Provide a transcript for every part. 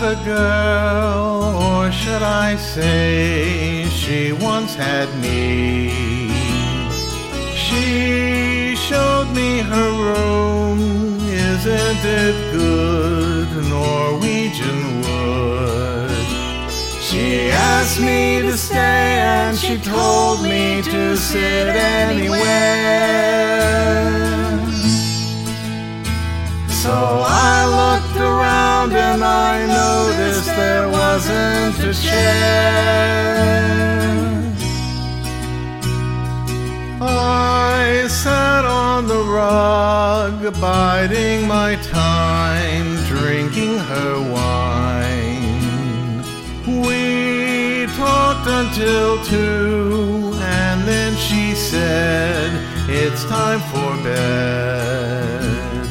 a girl, or should I say she once had me. She showed me her room, isn't it good, Norwegian wood. She asked me to stay and she told me to sit anywhere. So I looked around and I noticed there wasn't a chair. I sat on the rug, biding my time, drinking her wine. We talked until 2, and then she said, "It's time for bed."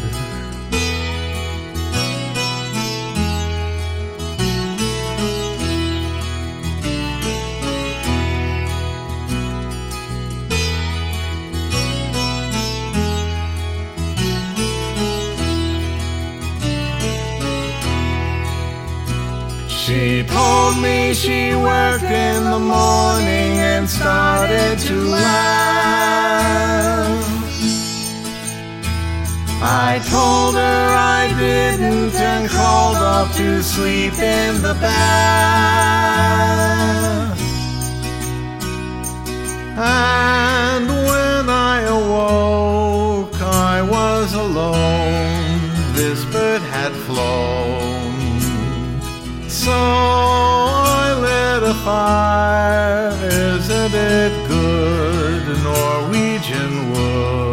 She told me she worked in the morning and started to laugh. I told her I didn't and crawled off to sleep in the bath. And when I awoke, I was alone. This bird had flown. So I lit a fire, isn't it good, Norwegian wood.